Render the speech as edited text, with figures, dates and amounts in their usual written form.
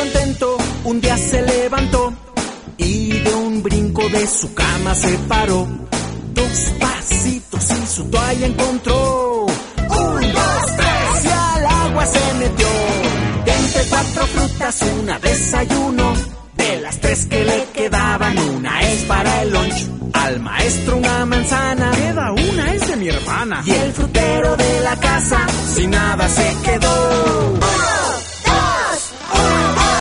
contento, un día se levantó y de un brinco de su cama se paró. 2 pasitos y su toalla encontró. 1, 2, 3 y al agua se metió. De entre 4 frutas una desayuno. De las 3 que le quedaban, una es para el lunch. Al maestro una manzana, queda una, es de mi hermana. Y el frutero de la casa sin nada se quedó.